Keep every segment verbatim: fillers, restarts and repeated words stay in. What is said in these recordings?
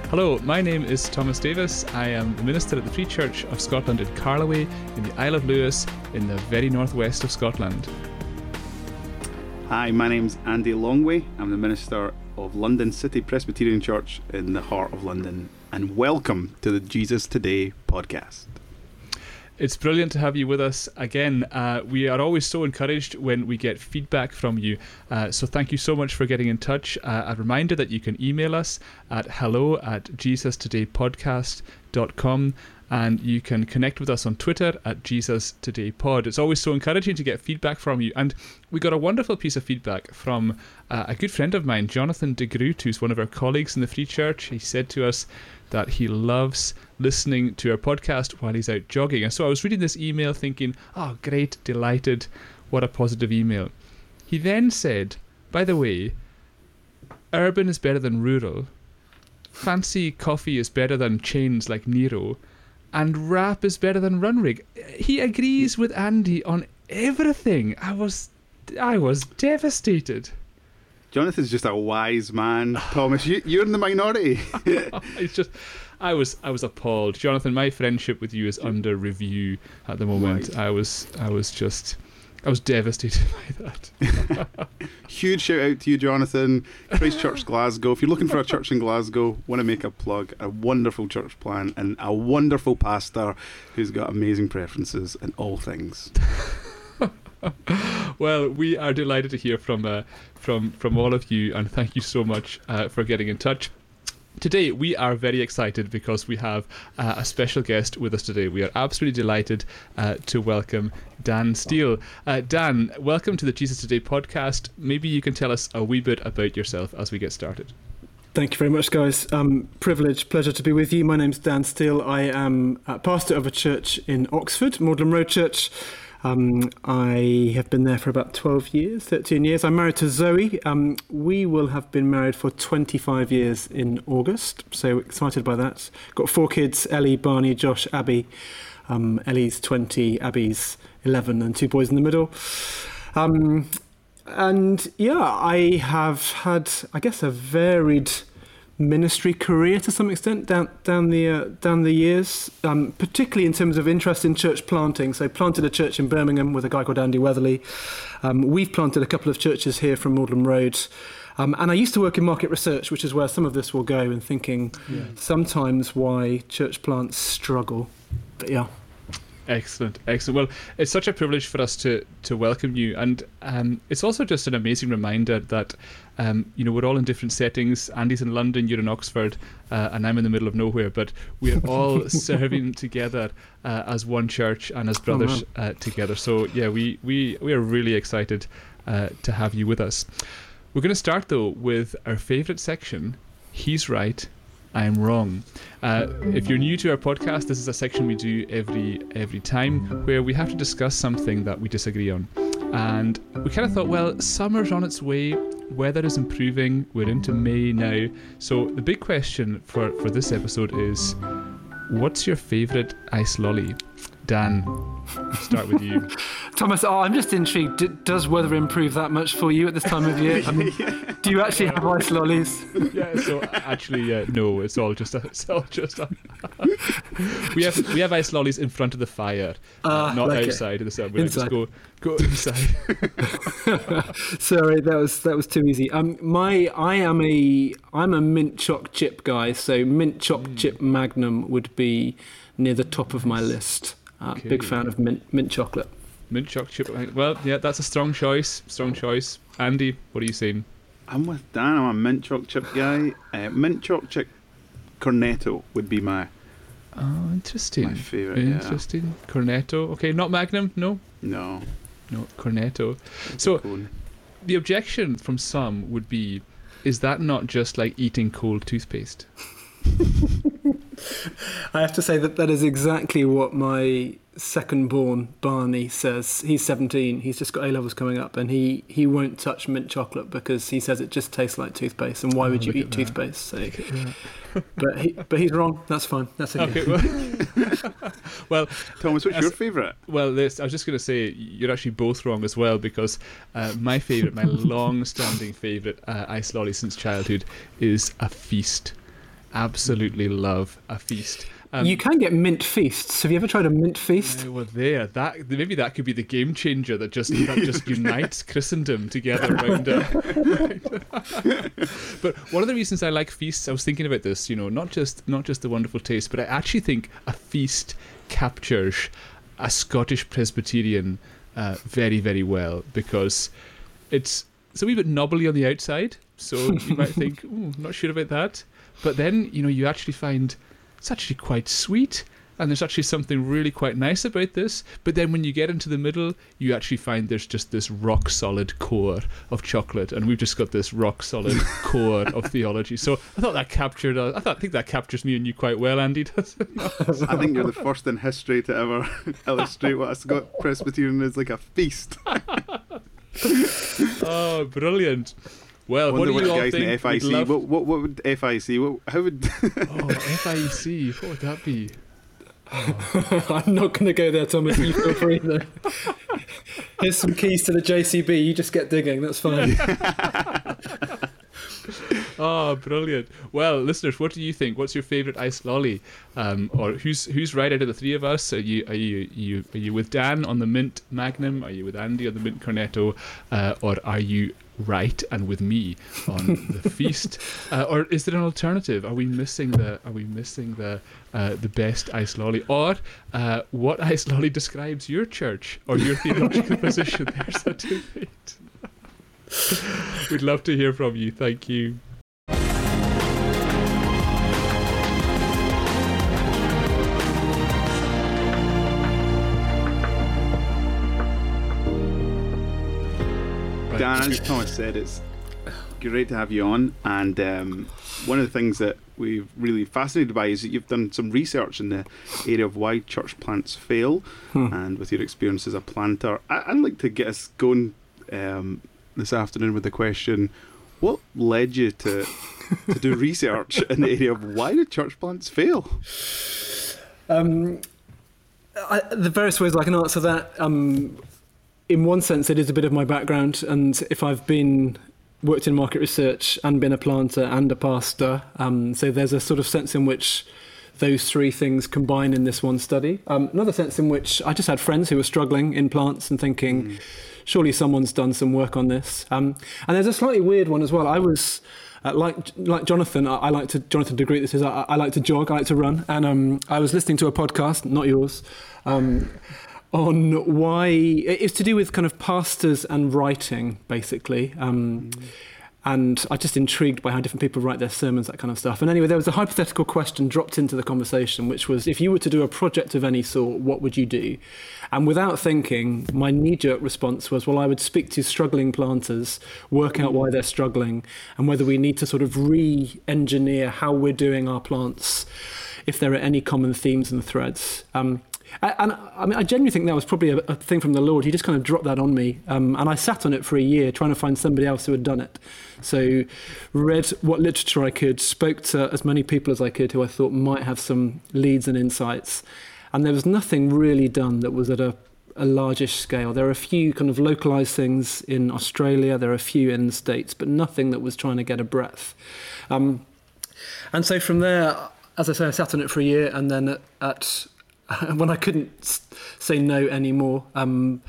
Hello, my name is Thomas Davis. I am the minister at the Free Church of Scotland in Carloway, in the Isle of Lewis, in the very northwest of Scotland. Hi, my name's Andy Longway. I'm the minister of London City Presbyterian Church in the heart of London. And welcome to the Jesus Today podcast. It's brilliant to have you with us again. Uh, we are always so encouraged when we get feedback from you. Uh, so thank you so much for getting in touch. Uh, a reminder that you can email us at hello at jesus today podcast dot com, and you can connect with us on Twitter at Jesus Today Pod. It's always so encouraging to get feedback from you. And we got a wonderful piece of feedback from uh, a good friend of mine, Jonathan de Groot, who's one of our colleagues in the Free Church. He said to us that he loves listening to our podcast while he's out jogging. And so I was reading this email thinking, oh, great, delighted, what a positive email. He then said, by the way, urban is better than rural, fancy coffee is better than chains like Nero, and rap is better than Runrig. He agrees with Andy on everything. I was, I was devastated. Jonathan's just a wise man, Thomas. You, you're in the minority. It's just, I was, I was appalled, Jonathan. My friendship with you is under review at the moment. Right. I was, I was just, I was devastated by that. Huge shout out to you, Jonathan. Christchurch, Glasgow. If you're looking for a church in Glasgow, want to make a plug, a wonderful church plan and a wonderful pastor who's got amazing preferences in all things. Well, we are delighted to hear from uh, from from all of you, and thank you so much uh, for getting in touch. Today, we are very excited because we have uh, a special guest with us today. We are absolutely delighted uh, to welcome Dan Steele. Uh, Dan, welcome to the Jesus Today podcast. Maybe you can tell us a wee bit about yourself as we get started. Thank you very much, guys. Um, privilege, pleasure to be with you. My name's Dan Steele. I am a pastor of a church in Oxford, Magdalen Road Church. Um, I have been there for about twelve years, thirteen years. I'm married to Zoe. Um, we will have been married for twenty-five years in August, so excited by that. Got four kids, Ellie, Barney, Josh, Abby. Um, Ellie's twenty, Abby's eleven, and two boys in the middle. Um, and yeah, I have had, I guess, a varied ministry career to some extent down down the uh, down the years, um, particularly in terms of interest in church planting. So planted a church in Birmingham with a guy called Andy Weatherly. Um, we've planted a couple of churches here from Magdalen Road. Um, and I used to work in market research, which is where some of this will go, and thinking yeah. sometimes why church plants struggle. But yeah. Excellent, excellent. Well, it's such a privilege for us to to welcome you, and um, it's also just an amazing reminder that um, you know, we're all in different settings. Andy's in London, you're in Oxford, uh, and I'm in the middle of nowhere, but we're all serving together uh, as one church and as brothers oh, uh, together. So yeah, we we we are really excited uh, to have you with us. We're going to start though with our favourite section. He's right, I'm wrong. Uh, if you're new to our podcast, this is a section we do every every time where we have to discuss something that we disagree on. And we kind of thought, well, summer's on its way, weather is improving, we're into May now. So the big question for, for this episode is, what's your favourite ice lolly? Dan, I'll start with you. Thomas, oh, I'm just intrigued. D- does weather improve that much for you at this time of year? I mean, do you actually have ice lollies? Yeah, so actually, uh, no. It's all just. A, it's all just. A we have we have ice lollies in front of the fire, uh, uh, not like outside of the sun. We just go go inside. Sorry, that was that was too easy. Um, my I am a I'm a mint choc chip guy, so mint choc mm. chip Magnum would be near the top of my list. Uh, okay. Big fan of mint mint chocolate. Mint choc chip. Well, yeah, that's a strong choice. Strong choice. Andy, what are you saying? I'm with Dan. I'm a mint choc chip guy. Uh, mint choc chip Cornetto would be my. Oh, interesting. My favourite. Interesting. Yeah. Cornetto. Okay, not Magnum. No. No. No, Cornetto. So, the objection from some would be, is that not just like eating cold toothpaste? I have to say that that is exactly what my second born Barney says. He's seventeen, he's just got A-levels coming up, and he, he won't touch mint chocolate because he says it just tastes like toothpaste, and why oh, would you eat toothpaste? So, but he but he's wrong. That's fine. That's okay. okay well, well, Thomas, what's as, your favourite? Well, this, I was just going to say you're actually both wrong as well, because uh, my favourite, my long-standing favourite uh, ice lolly since childhood is a Feast. absolutely love a feast. Um, you can get mint feasts. Have you ever tried a mint feast? Uh, well, there, that maybe that could be the game changer that just that just unites Christendom together around a. But one of the reasons I like feasts, I was thinking about this, you know, not just not just the wonderful taste, but I actually think a feast captures a Scottish Presbyterian uh, very, very well, because it's it's a wee bit knobbly on the outside, so you might think, ooh, not sure about that, but then you know you actually find it's actually quite sweet, and there's actually something really quite nice about this. But then when you get into the middle, you actually find there's just this rock solid core of chocolate, and we've just got this rock solid core of theology. So I thought that captured. Uh, I thought I think that captures me and you quite well, Andy. Does it not? I think you're the first in history to ever illustrate what a Scot Presbyterian is, like a feast. Oh, brilliant! Well, Wonder what do you what all guys in think? the F I C? Love... What, what what would F I C? What, how would? Oh, F I E C. What would that be? I'm not going to go there, Thomas. You feel free though. Here's some keys to the J C B. You just get digging. That's fine. Oh, brilliant! Well, listeners, what do you think? What's your favourite ice lolly? Um, or who's who's right out of the three of us? Are you are you are you are you with Dan on the mint Magnum? Are you with Andy on the mint Cornetto? Uh, or are you right and with me on the feast? Uh, or is there an alternative? Are we missing the Are we missing the uh, the best ice lolly? Or uh, what ice lolly describes your church or your theological position? There's a debate. We'd love to hear from you. Thank you. Dan, as Thomas said, it's great to have you on, and um, one of the things that we're really fascinated by is that you've done some research in the area of why church plants fail, hmm. and with your experience as a planter, I- I'd like to get us going um, this afternoon with the question: what led you to to do research in the area of why do church plants fail? Um, I, the various ways I can answer that. Um, in one sense, it is a bit of my background, and if I've been worked in market research and been a planter and a pastor, um, so there's a sort of sense in which those three things combine in this one study. Um, another sense in which I just had friends who were struggling in plants and thinking, mm. surely someone's done some work on this. Um, and there's a slightly weird one as well. I was uh, like like Jonathan. I, I like to Jonathan degree. This is I, I like to jog. I like to run, and um, I was listening to a podcast, not yours. Um, on why it's to do with kind of pastors and writing, basically. Um, mm. And I'm just intrigued by how different people write their sermons, that kind of stuff. And anyway, there was a hypothetical question dropped into the conversation, which was, if you were to do a project of any sort, what would you do? And without thinking, my knee-jerk response was, well, I would speak to struggling planters, work out why they're struggling, and whether we need to sort of re-engineer how we're doing our plants, if there are any common themes and threads. Um, And I mean, I genuinely think that was probably a, a thing from the Lord. He just kind of dropped that on me. Um, and I sat on it for a year trying to find somebody else who had done it. So read what literature I could, spoke to as many people as I could who I thought might have some leads and insights. And there was nothing really done that was at a, a largish scale. There are a few kind of localized things in Australia. There are a few in the States, but nothing that was trying to get a breadth. Um, and so from there, as I say, I sat on it for a year, and then at... at when I couldn't say no anymore, um,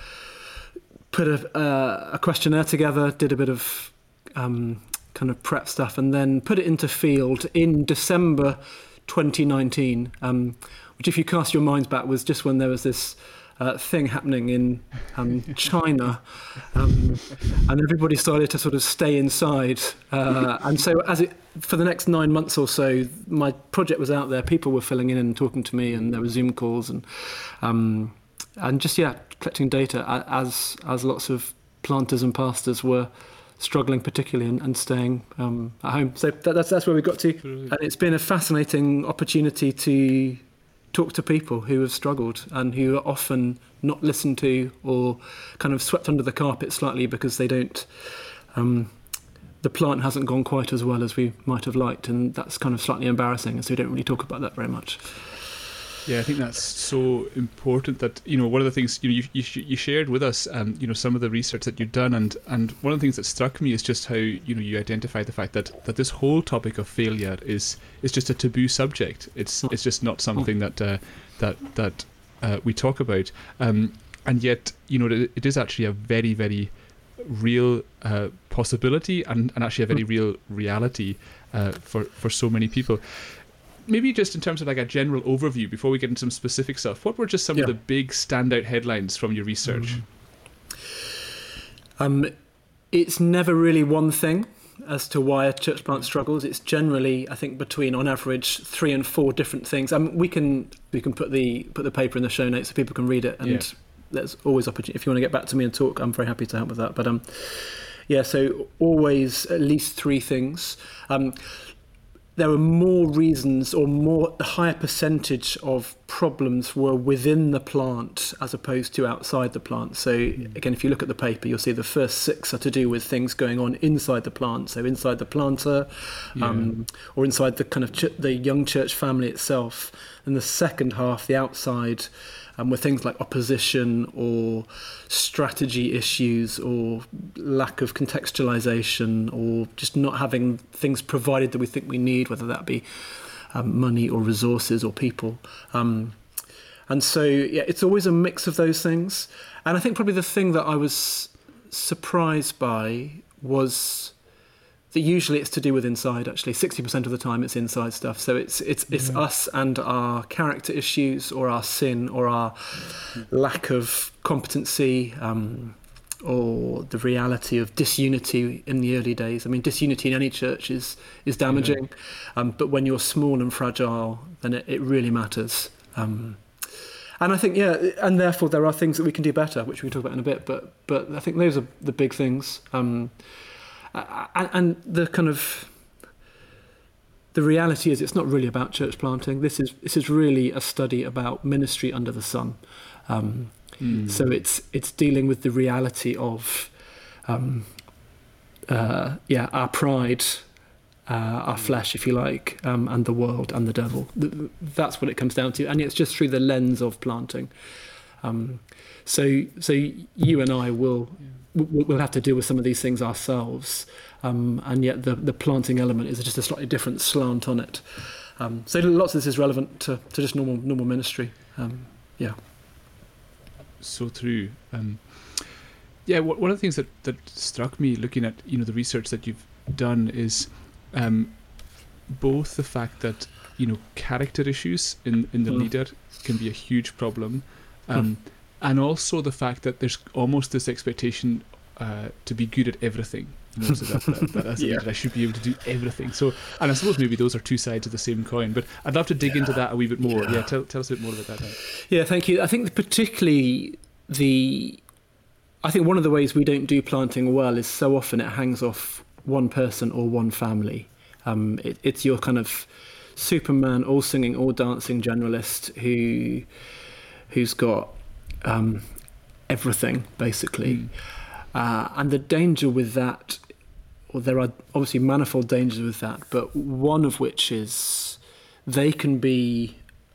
put a, uh, a questionnaire together, did a bit of um, kind of prep stuff, and then put it into field in December twenty nineteen, um, which, if you cast your minds back, was just when there was this uh, thing happening in um, China, um, and everybody started to sort of stay inside. Uh, and so as it, for the next nine months or so, my project was out there. People were filling in and talking to me, and there were Zoom calls and um, and just, yeah, collecting data as as lots of planters and pastors were struggling particularly and, and staying um, at home. So that, that's that's where we got to. Brilliant. And it's been a fascinating opportunity to talk to people who have struggled and who are often not listened to or kind of swept under the carpet slightly because they don't... Um, the plant hasn't gone quite as well as we might have liked, and that's kind of slightly embarrassing, and so we don't really talk about that very much. Yeah, I think that's so important that, you know, one of the things, you know, you, you, you shared with us, um, you know, some of the research that you've done, and, and one of the things that struck me is just how, you know, you identified the fact that, that this whole topic of failure is is just a taboo subject. It's it's just not something that uh, that that uh, we talk about, um, and yet, you know, it, it is actually a very, very real uh, possibility and, and actually a very real reality uh, for for so many people. Maybe just in terms of like a general overview before we get into some specific stuff, what were just some yeah. of the big standout headlines from your research? Um, it's never really one thing as to why a church plant struggles. It's generally, I think, between on average three and four different things. Um, we can we can put the put the paper in the show notes so people can read it, and Yeah. there's always opportunity. If you want to get back to me and talk, I'm very happy to help with that. But um, yeah, so always at least three things. Um, there were more reasons, or more the higher percentage of problems were within the plant as opposed to outside the plant. So again, if you look at the paper, you'll see the first six are to do with things going on inside the plant. So inside the planter, Yeah. um, or inside the kind of ch- the young church family itself. And the second half, the outside, um, were things like opposition or strategy issues or lack of contextualization or just not having things provided that we think we need, whether that be um, money or resources or people. Um, and so, yeah, it's always a mix of those things. And I think probably the thing that I was surprised by was that usually it's to do with inside. Actually, sixty percent of the time it's inside stuff. So it's it's it's Yeah. us and our character issues, or our sin, or our lack of competency, um, or the reality of disunity in the early days. I mean, disunity in any church is is damaging, um, but when you're small and fragile, then it, it really matters. Um, and I think, yeah, and therefore there are things that we can do better, which we can talk about in a bit. But but I think those are the big things. Um, And, and the kind of the reality is, it's not really about church planting. This is this is really a study about ministry under the sun. Um, Mm. So it's it's dealing with the reality of, um, uh, yeah, our pride, uh, our flesh, if you like, um, and the world and the devil. Th- That's what it comes down to, and it's just through the lens of planting. Um, so so you and I will. We'll have to deal with some of these things ourselves, um, and yet the, the planting element is just a slightly different slant on it. Um, so lots of this is relevant to, to just normal normal ministry. Um, yeah. So true. Um, yeah, wh- one of the things that, that struck me looking at, you know, the research that you've done is um, both the fact that, you know, character issues in, in the Mm. leader can be a huge problem. Um, mm. And also the fact that there's almost this expectation uh, to be good at everything. You know, so that, that, that as a Yeah. leader, I should be able to do everything. So, and I suppose maybe those are two sides of the same coin. But I'd love to dig Yeah. into that a wee bit more. Yeah. Yeah, tell tell us a bit more about that. Dan. Yeah, thank you. I think particularly the, I think one of the ways we don't do planting well is so often it hangs off one person or one family. Um, it, it's your kind of Superman, all singing, all dancing generalist who, who's got um, everything basically. Mm. Uh, and the danger with that, or there are obviously manifold dangers with that, but one of which is they can be,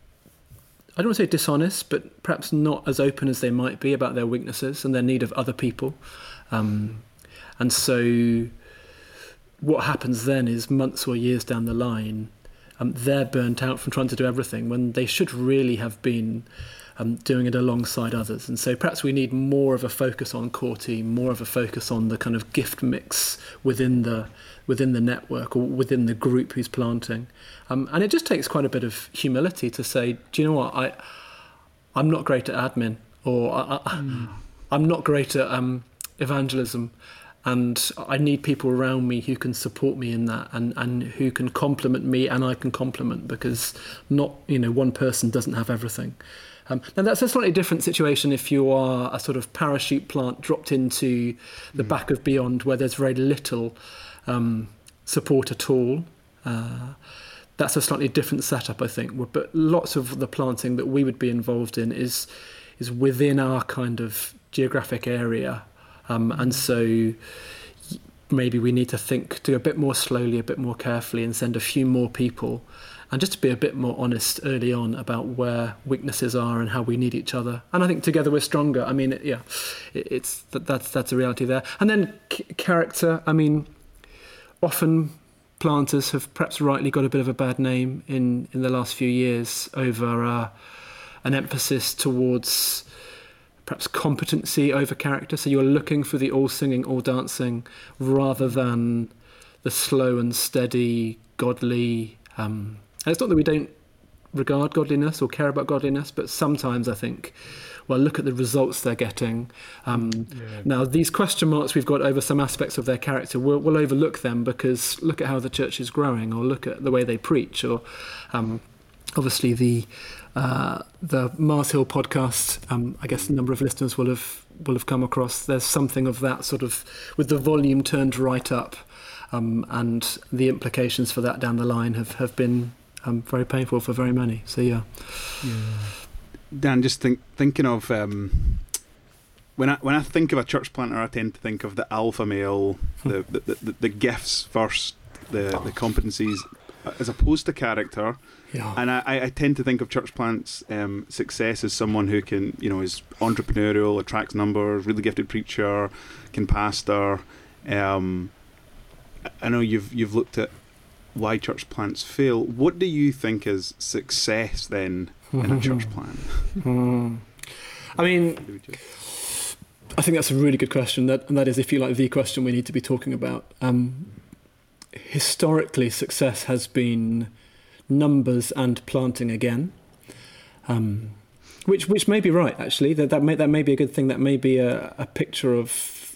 I don't want to say dishonest, but perhaps not as open as they might be about their weaknesses and their need of other people. Um, and so what happens then is months or years down the line, um, they're burnt out from trying to do everything when they should really have been Um, doing it alongside others. And so perhaps we need more of a focus on core team, more of a focus on the kind of gift mix within the within the network or within the group who's planting. Um, and it just takes quite a bit of humility to say, do you know what, I, I'm not great at admin, or I, I, mm. I'm not great at um, evangelism, and I need people around me who can support me in that, and, and who can compliment me and I can compliment, because not, you know, one person doesn't have everything. Um, now that's a slightly different situation if you are a sort of parachute plant dropped into the mm. back of Beyond, where there's very little um, support at all. Uh, that's a slightly different setup, I think. But lots of the planting that we would be involved in is is within our kind of geographic area, um, and so maybe we need to think, do a bit more slowly, a bit more carefully, and send a few more people and just to be a bit more honest early on about where weaknesses are and how we need each other. And I think together we're stronger. I mean, yeah, it, it's that, that's that's a reality there. And then c- character. I mean, often planters have perhaps rightly got a bit of a bad name in, in the last few years over uh, an emphasis towards perhaps competency over character. So you're looking for the all singing, all dancing, rather than the slow and steady, godly. Um, and it's not that we don't regard godliness or care about godliness, but sometimes I think, well, look at the results they're getting. Um, yeah. Now, these question marks we've got over some aspects of their character, we'll, we'll overlook them because look at how the church is growing, or look at the way they preach, or um, obviously the uh, the Mars Hill podcast. Um, I guess a number of listeners will have will have come across. There's something of that sort of with the volume turned right up, um, and the implications for that down the line have have been um, very painful for very many. So yeah. yeah. Dan, just think, thinking of um, when I when I think of a church planter, I tend to think of the alpha male, the the, the, the gifts first, the the competencies, as opposed to character. Yeah. And I, I tend to think of church plant's um, success as someone who can, you know, is entrepreneurial, attracts numbers, really gifted preacher, can pastor. Um, I know you've you've looked at why church plants fail. What do you think is success then in a church plant? Mm. I mean, I think that's a really good question. That and that is, if you like, the question we need to be talking about. Um, historically, success has been numbers and planting again, um, which which may be right. Actually, that that may that may be a good thing. That may be a, a picture of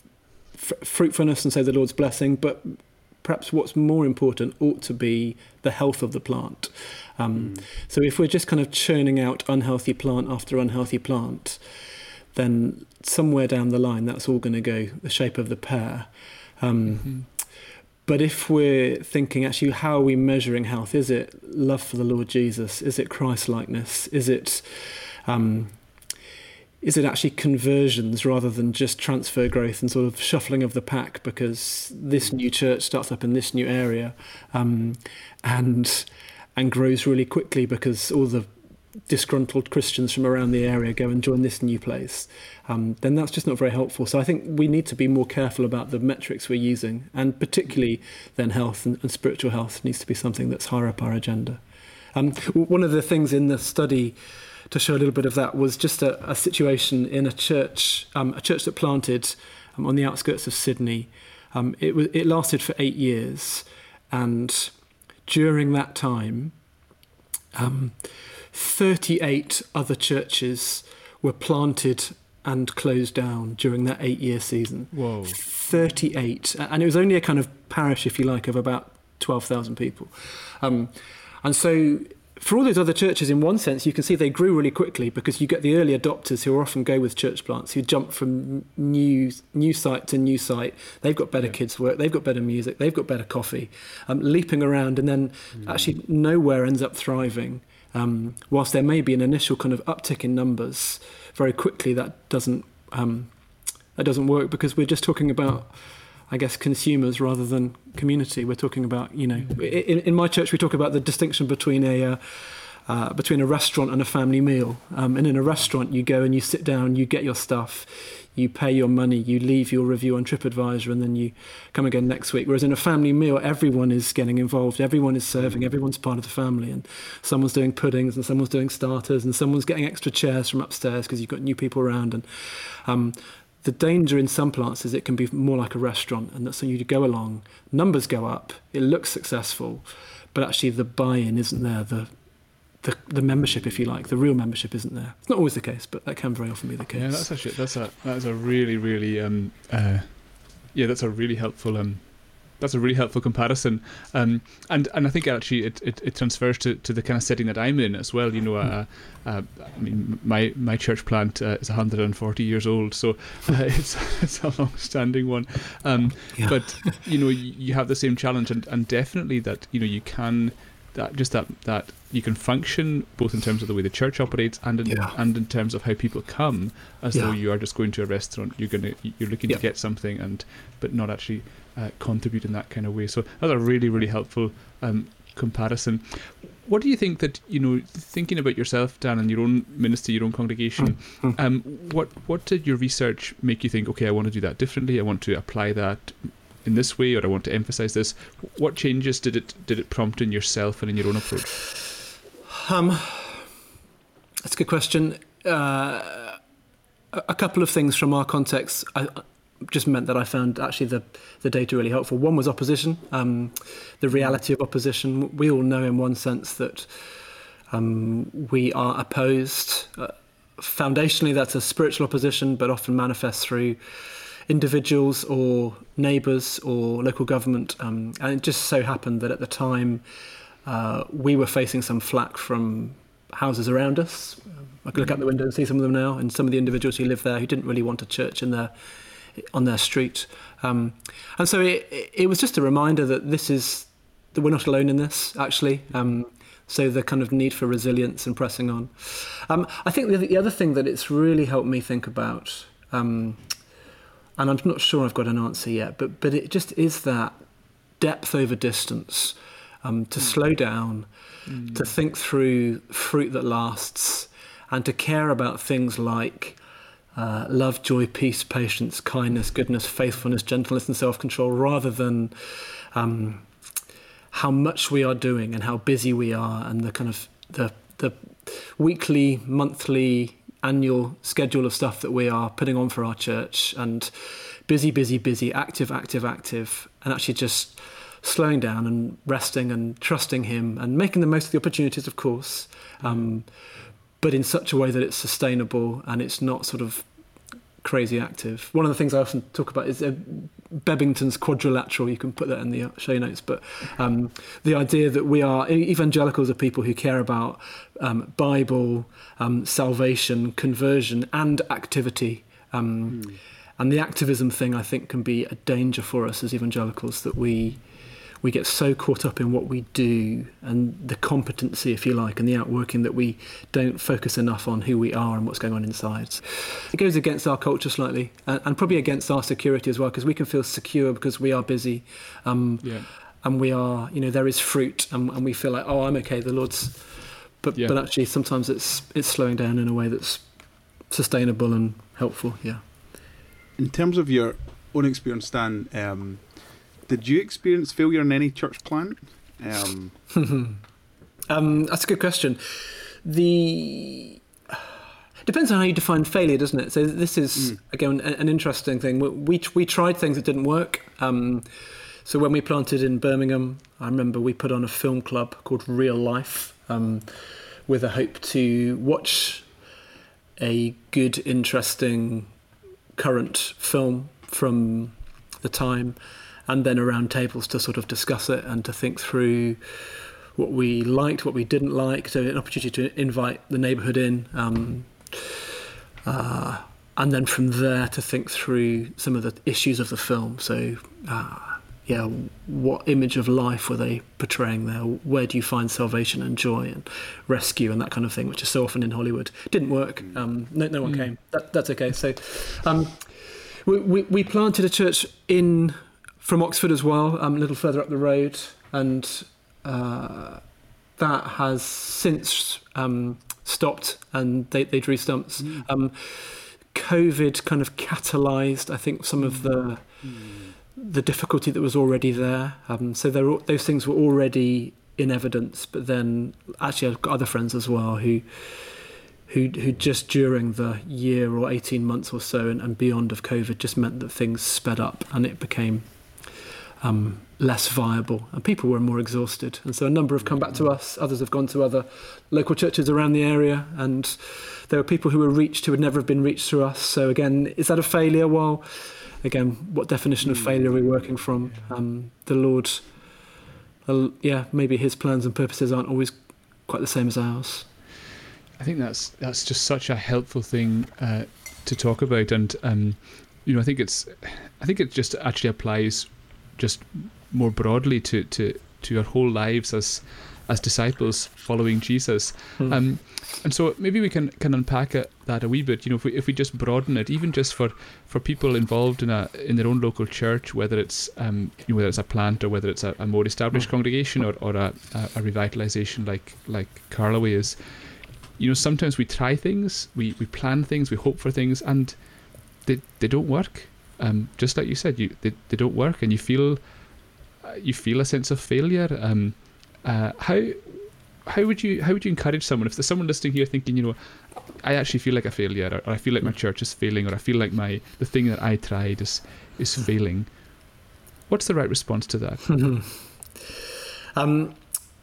f- fruitfulness and so the Lord's blessing. But perhaps what's more important ought to be the health of the plant. Um, mm. So if we're just kind of churning out unhealthy plant after unhealthy plant, then somewhere down the line that's all going to go the shape of the pear. Um, mm-hmm. But if we're thinking, actually, how are we measuring health? Is it love for the Lord Jesus? Is it Christ-likeness? Is it um, is it actually conversions rather than just transfer growth and sort of shuffling of the pack because this new church starts up in this new area um, and and grows really quickly because all the disgruntled Christians from around the area go and join this new place, um, then that's just not very helpful. So I think we need to be more careful about the metrics we're using, and particularly then health and, and spiritual health needs to be something that's higher up our agenda. Um, one of the things in the study to show a little bit of that was just a, a situation in a church, um, a church that planted um, on the outskirts of Sydney. Um, it was it lasted for eight years, and during that time, um, thirty-eight other churches were planted and closed down during that eight-year season. Whoa. thirty-eight. And it was only a kind of parish, if you like, of about twelve thousand people. Um, and so for all those other churches, in one sense, you can see they grew really quickly because you get the early adopters who often go with church plants, who jump from new new site to new site. They've got better yeah. kids' work, they've got better music, they've got better coffee, um, leaping around, and then mm. actually nowhere ends up thriving. Um, whilst there may be an initial kind of uptick in numbers, very quickly that doesn't um, that doesn't work because we're just talking about, I guess, consumers rather than community. We're talking about, you know, in, in my church we talk about the distinction between a uh, uh, between a restaurant and a family meal. Um, and in a restaurant you go and you sit down, you get your stuff, you pay your money, you leave your review on TripAdvisor, and then you come again next week. Whereas in a family meal, everyone is getting involved, everyone is serving, everyone's part of the family, and someone's doing puddings and someone's doing starters and someone's getting extra chairs from upstairs because you've got new people around. And um, the danger in some plants is it can be more like a restaurant, and that's so you go along, numbers go up, it looks successful, but actually the buy-in isn't there, the The, the membership, if you like, the real membership isn't there. It's not always the case, but that can very often be the case. Yeah, that's actually that's a that's a really really um uh yeah that's a really helpful um that's a really helpful comparison. Um and and I think actually it it, it transfers to, to the kind of setting that I'm in as well. You know, uh, uh I mean my my church plant uh, is one hundred forty years old, so uh, it's it's a long-standing one. Um, yeah. But you know you, you have the same challenge, and and definitely that you know you can. That just that that you can function both in terms of the way the church operates and in, yeah. and in terms of how people come, as yeah. though you are just going to a restaurant. You're gonna you're looking yeah. to get something, and but not actually uh, contribute in that kind of way. So that's a really really helpful um, comparison. what do you think that, you know, thinking about yourself, Dan, and your own ministry, your own congregation, Mm-hmm. um, what what did your research make you think, okay, I want to do that differently, I want to apply that in this way, or I want to emphasize this? What changes did it did it prompt in yourself and in your own approach? Um, that's a good question. Uh, a a couple of things from our context I, just meant that I found actually the, the data really helpful. One was opposition, um, the reality of opposition. We all know in one sense that um, we are opposed. Uh, foundationally, that's a spiritual opposition, but often manifests through individuals or neighbours or local government. Um, and it just so happened that at the time uh, we were facing some flack from houses around us. I could look out the window and see some of them now, and some of the individuals who lived there who didn't really want a church in their on their street. Um, and so it, it was just a reminder that this is, that we're not alone in this, actually. Um, so the kind of need for resilience and pressing on. Um, I think the, the other thing that it's really helped me think about, um, and I'm not sure I've got an answer yet, but but it just is that depth over distance, um, to mm. slow down, mm. to think through fruit that lasts, and to care about things like Uh, love, joy, peace, patience, kindness, goodness, faithfulness, gentleness, and self-control, rather than um, how much we are doing and how busy we are, and the kind of the the weekly, monthly, annual schedule of stuff that we are putting on for our church, and busy, busy, busy, active, active, active, and actually just slowing down and resting and trusting Him and making the most of the opportunities, of course, um, but in such a way that it's sustainable and it's not sort of crazy active. One of the things I often talk about is uh, Bebbington's quadrilateral. You can put that in the show notes, but um, the idea that we are, evangelicals are people who care about um, Bible, um, salvation, conversion, and activity. Um, mm. And the activism thing, I think, can be a danger for us as evangelicals, that we we get so caught up in what we do and the competency, if you like, and the outworking, that we don't focus enough on who we are and what's going on inside. It goes against our culture slightly, and, and probably against our security as well, because we can feel secure because we are busy, um, yeah. and we are, you know, there is fruit, and, and we feel like, oh, I'm okay, the Lord's. But yeah. but actually, sometimes it's it's slowing down in a way that's sustainable and helpful. Yeah. In terms of your own experience, Dan, um, did you experience failure in any church plant? Um, um, that's a good question. The depends on how you define failure, doesn't it? So this is, mm. again, an, an interesting thing. We, we we tried things that didn't work. Um, so when we planted in Birmingham, I remember we put on a film club called Real Life, um, with a hope to watch a good, interesting, current film from the time, and then around tables to sort of discuss it and to think through what we liked, what we didn't like, so an opportunity to invite the neighbourhood in, um, uh, and then from there to think through some of the issues of the film. So, uh, yeah, what image of life were they portraying there? Where do you find salvation and joy and rescue and that kind of thing, which is so often in Hollywood? Didn't work. Um, no, no one mm. came. That, that's okay. So, um, we, we we planted a church in. From Oxford as well, um, a little further up the road, and uh, that has since um, stopped, and they, they drew stumps. Mm. Um, COVID kind of catalysed, I think, some of the mm. the difficulty that was already there. Um, so there, those things were already in evidence, but then actually I've got other friends as well who who who just during the year or eighteen months or so and, and beyond of COVID just meant that things sped up and it became Um, less viable, and people were more exhausted, and so a number have come back to us. Others have gone to other local churches around the area, and there were people who were reached who would never have been reached through us. So again, is that a failure? Well, again, what definition of failure are we working from? Um, the Lord, uh, yeah, maybe His plans and purposes aren't always quite the same as ours. I think that's that's just such a helpful thing uh, to talk about, and um, you know, I think it's, I think it just actually applies just more broadly to, to, to our whole lives as as disciples following Jesus. Mm. Um, and so maybe we can can unpack it, that a wee bit. You know, if we if we just broaden it, even just for, for people involved in a in their own local church, whether it's um you know, whether it's a plant or whether it's a, a more established mm. congregation or, or a, a, a revitalization like like Carloway is. You know, sometimes we try things, we, we plan things, we hope for things, and they they don't work. Um, just like you said, you they, they don't work, and you feel uh, you feel a sense of failure. Um, uh, how how would you how would you encourage someone if there's someone listening here thinking, you know, I actually feel like a failure, or, or I feel like my church is failing, or I feel like my the thing that I tried is is failing. What's the right response to that? um,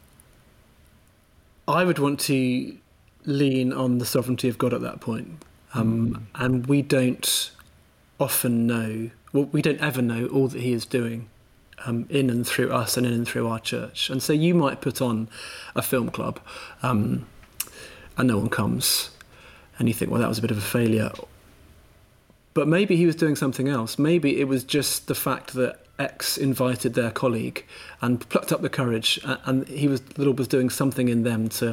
I would want to lean on the sovereignty of God at that point, um, mm. and we don't often know, well, we don't ever know all that He is doing um, in and through us and in and through our church. And so you might put on a film club um, and no one comes, and you think, well, that was a bit of a failure. But maybe He was doing something else. Maybe it was just the fact that X invited their colleague and plucked up the courage, and He was the Lord was doing something in them to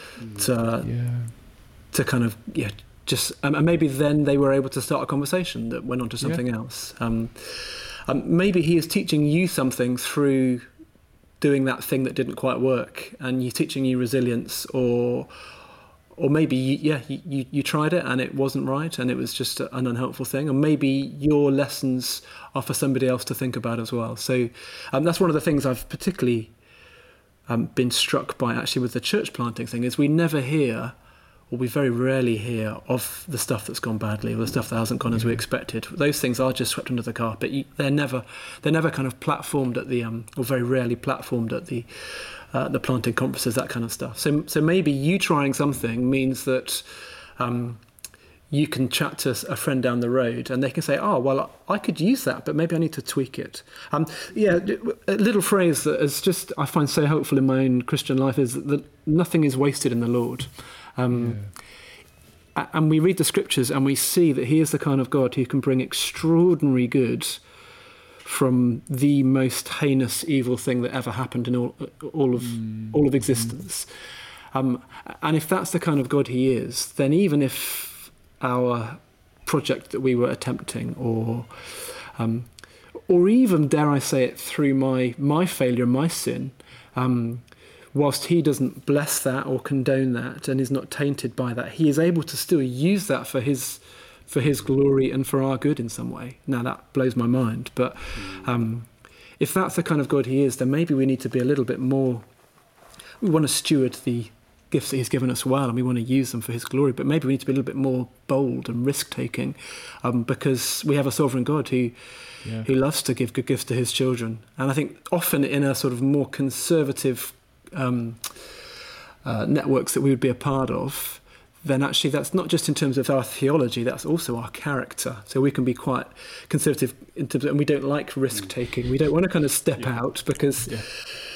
to yeah. to kind of yeah just um, and maybe then they were able to start a conversation that went on to something yeah. else. Um, um, maybe He is teaching you something through doing that thing that didn't quite work, and He's teaching you resilience, or or maybe you, yeah you, you you tried it and it wasn't right and it was just an unhelpful thing, and maybe your lessons are for somebody else to think about as well. So um, that's one of the things I've particularly Um, been struck by actually with the church planting thing, is we never hear, or we very rarely hear, of the stuff that's gone badly or the stuff that hasn't gone as we expected. Those things are just swept under the carpet. You, they're never they're never kind of platformed at the um, or very rarely platformed at the uh, the planting conferences, that kind of stuff. So so maybe you trying something means that um, you can chat to a friend down the road and they can say, oh, well, I could use that, but maybe I need to tweak it. Um, yeah, a little phrase that is just, I find so helpful in my own Christian life, is that nothing is wasted in the Lord. Um, yeah. And we read the scriptures and we see that He is the kind of God who can bring extraordinary good from the most heinous evil thing that ever happened in all, all of mm. all of existence. Mm. Um, and if that's the kind of God He is, then even if our project that we were attempting, or um, or even, dare I say it, through my my failure, my sin, um, whilst He doesn't bless that or condone that and is not tainted by that, He is able to still use that for His for His glory and for our good in some way. Now that blows my mind, but um, if that's the kind of God He is, then maybe we need to be a little bit more. We want to steward the gifts that He's given us well, and we want to use them for His glory, but maybe we need to be a little bit more bold and risk-taking, um, because we have a sovereign God who yeah. who loves to give good gifts to His children. And I think often in a sort of more conservative um, uh, networks that we would be a part of, then actually that's not just in terms of our theology, that's also our character. So we can be quite conservative in terms of, and we don't like risk-taking. We don't want to kind of step yeah. out because... Yeah.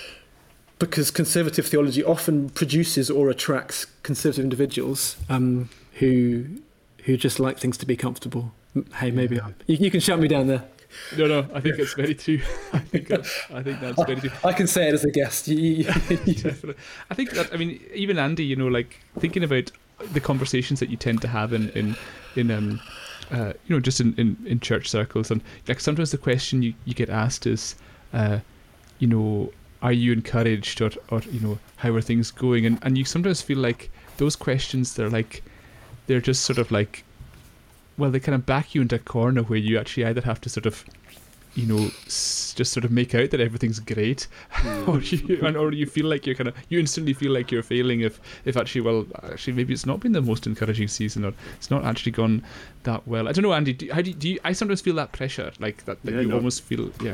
Because conservative theology often produces or attracts conservative individuals um, who who just like things to be comfortable. Hey, maybe yeah. you, you can shut me down there. No, no, I think it's very true. I think that's, I think that's very true. I can say it as a guest. You, you, you Definitely. I think that, I mean, even Andy, you know, like thinking about the conversations that you tend to have in in in um uh, you know, just in, in, in church circles, and like sometimes the question you, you get asked is, uh, you know. Are you encouraged, or, or you know, how are things going? And and you sometimes feel like those questions, they're like, they're just sort of like, well, they kind of back you into a corner where you actually either have to sort of, you know, s- just sort of make out that everything's great, mm. or you and, or you feel like you're kind of, you instantly feel like you're failing if if actually, well, actually maybe it's not been the most encouraging season, or it's not actually gone that well. I don't know, Andy. Do, how do you, do you? I sometimes feel that pressure, like that, that yeah, you no. almost feel, yeah.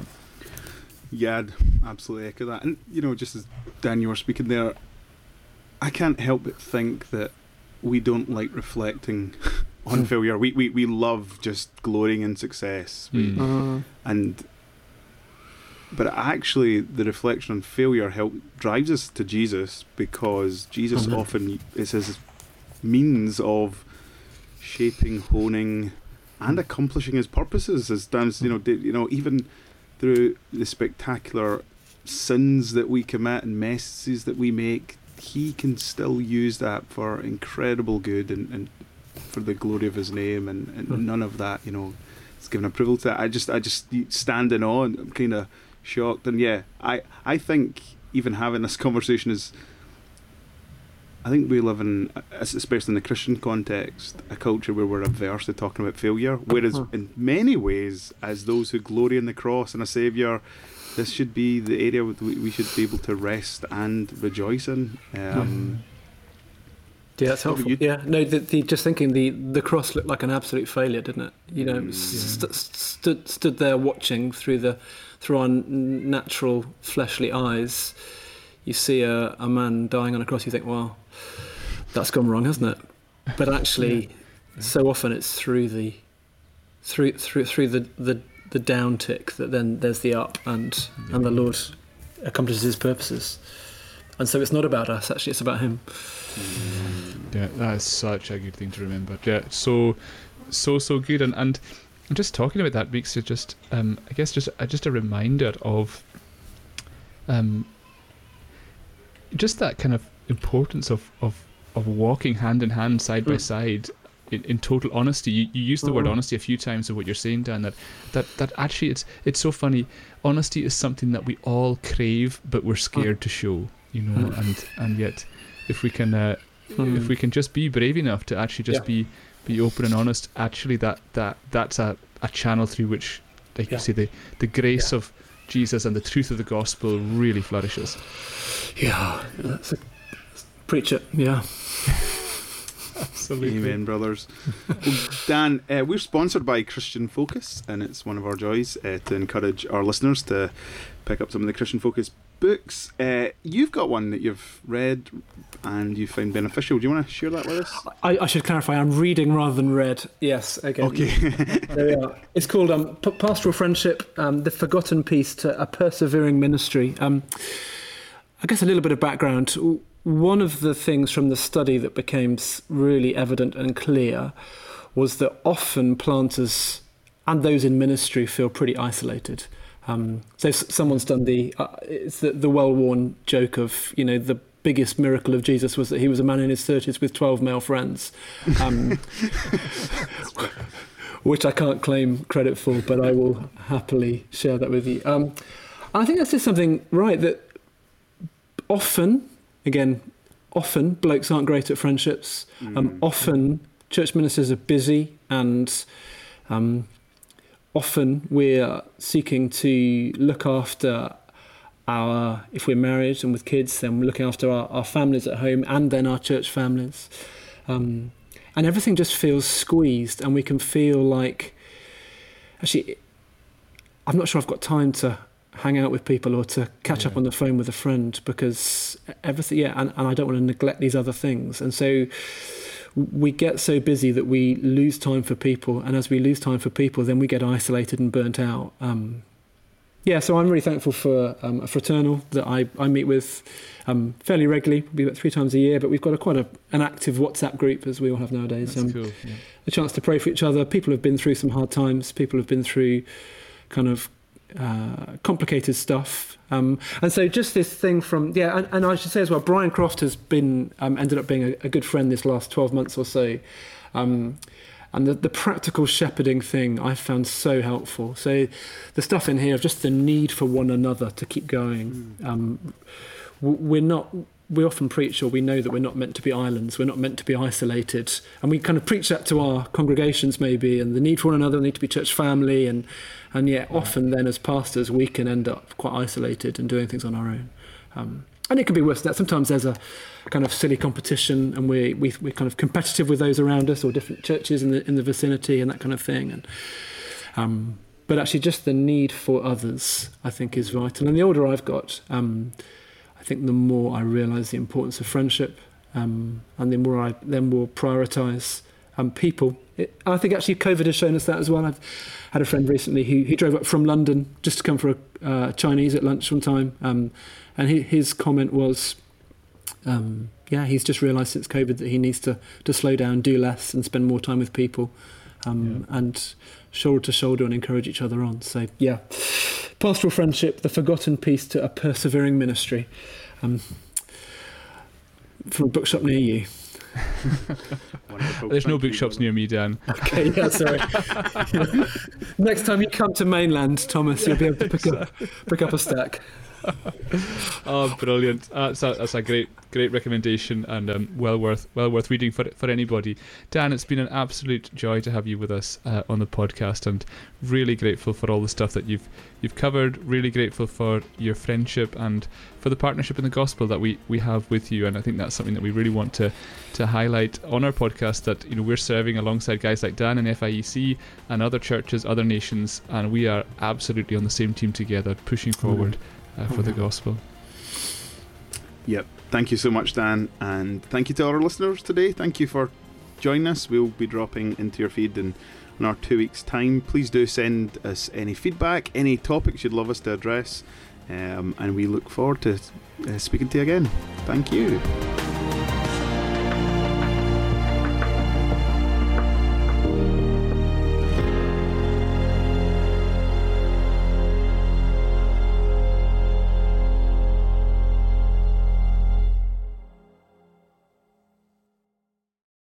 Yeah, I'd absolutely echo that. And, you know, just as Dan, you were speaking there, I can't help but think that we don't like reflecting on failure. We, we we love just glorying in success. We, mm. uh-huh. And but actually, the reflection on failure help drives us to Jesus, because Jesus uh-huh. often is his means of shaping, honing, and accomplishing His purposes. As Dan's, you know, you know, even through the spectacular sins that we commit and messes that we make, he can still use that for incredible good and, and for the glory of his name, and, and mm. none of that, you know, it's given approval to that. I just I just stand in awe, and I'm kind of shocked. And yeah, I, I think even having this conversation is, I think we live in, especially in the Christian context, a culture where we're averse to talking about failure, whereas uh-huh. in many ways, as those who glory in the cross and a saviour, this should be the area we should be able to rest and rejoice in. Um, yeah, that's helpful. You, yeah, no, the, the, just thinking the, the cross looked like an absolute failure, didn't it? You know, yeah. st- stood stood there watching through the through our natural fleshly eyes. You see a, a man dying on a cross. You think, well, that's gone wrong, hasn't it? But actually, yeah. Yeah. so often it's through the through through through the the the down tick that then there's the up, and yeah. and the Lord accomplishes his purposes. And so it's not about us, actually, it's about him. Yeah, that is such a good thing to remember. Yeah, so so so good. And and just talking about that makes it just um I guess just uh, just a reminder of um just that kind of importance of of of walking hand in hand, side mm. by side, in, in total honesty. You, you used the mm-hmm. word honesty a few times of what you're saying, Dan, that, that that actually it's it's so funny. Honesty is something that we all crave, but we're scared mm. to show, you know, mm. and and yet if we can uh, mm. if we can just be brave enough to actually just yeah. be be open and honest, actually that that that's a, a channel through which, like yeah. you say, the the grace yeah. of Jesus and the truth of the gospel really flourishes. Yeah, that's a preacher. Yeah. Absolutely. Amen, brothers. Well, Dan, uh, we're sponsored by Christian Focus, and it's one of our joys uh, to encourage our listeners to pick up some of the Christian Focus books. Uh, you've got one that you've read and you found beneficial. Do you want to share that with us? I, I should clarify, I'm reading rather than read. Yes, okay. Okay. There we are. It's called um, P- Pastoral Friendship, um, The Forgotten Piece to a Persevering Ministry. Um, I guess a little bit of background. One of the things from the study that became really evident and clear was that often planters and those in ministry feel pretty isolated. Um, so someone's done the, uh, it's the, the well-worn joke of, you know, the biggest miracle of Jesus was that he was a man in his thirties with twelve male friends, um, which I can't claim credit for, but I will happily share that with you. Um, I think that's just something, right, that often... Again, often blokes aren't great at friendships. Mm. Um, often church ministers are busy, and um, often we're seeking to look after our, if we're married and with kids, then we're looking after our, our families at home and then our church families. Um, and everything just feels squeezed, and we can feel like, actually, I'm not sure I've got time to hang out with people or to catch yeah. up on the phone with a friend, because everything, yeah, and, and I don't want to neglect these other things. And so we get so busy that we lose time for people, and as we lose time for people, then we get isolated and burnt out. Um, yeah, so I'm really thankful for um, a fraternal that I, I meet with um, fairly regularly, probably about three times a year, but we've got a quite a, an active WhatsApp group, as we all have nowadays. That's um, cool. Yeah. A chance to pray for each other. People have been through some hard times. People have been through kind of Uh, complicated stuff, um, and so just this thing from yeah, and, and I should say as well, Brian Croft has been um, ended up being a, a good friend this last twelve months or so, um, and the, the practical shepherding thing I found so helpful. So the stuff in here of just the need for one another to keep going. Um, we're not. We often preach, or we know that we're not meant to be islands. We're not meant to be isolated, and we kind of preach that to our congregations maybe, and the need for one another, the need to be church family, and and yet often then as pastors we can end up quite isolated and doing things on our own. Um, and it can be worse than that. Sometimes there's a kind of silly competition, and we we we're kind of competitive with those around us or different churches in the in the vicinity and that kind of thing. And um, but actually, just the need for others, I think, is vital. And the older I've got, Um, I think the more I realise the importance of friendship, um, and the more I then will prioritise um, people. It, I think actually COVID has shown us that as well. I've had a friend recently who, who drove up from London just to come for a uh, Chinese at lunch one time, um, and he, his comment was, um, yeah, he's just realised since COVID that he needs to, to slow down, do less, and spend more time with people, um, yeah. and shoulder to shoulder and encourage each other on. So yeah, pastoral friendship, the forgotten piece to a persevering ministry. Um, from a bookshop near you. There's no bookshops near me, Dan. Okay, yeah, sorry. Next time you come to mainland, Thomas, you'll be able to pick up pick up a stack. Oh, brilliant! Uh, that's, a, that's a great, great recommendation, and um, well worth, well worth reading for for anybody. Dan, it's been an absolute joy to have you with us uh, on the podcast, and really grateful for all the stuff that you've you've covered. Really grateful for your friendship and for the partnership in the gospel that we, we have with you. And I think that's something that we really want to to highlight on our podcast. That you know we're serving alongside guys like Dan and F I E C and other churches, other nations, and we are absolutely on the same team together, pushing forward. Mm-hmm. Uh, for the gospel. Yep. Thank you so much, Dan, and thank you to our listeners today. Thank you for joining us. We'll be dropping into your feed in, in our two weeks' time. Please do send us any feedback, any topics you'd love us to address, um, and we look forward to uh, speaking to you again. Thank you.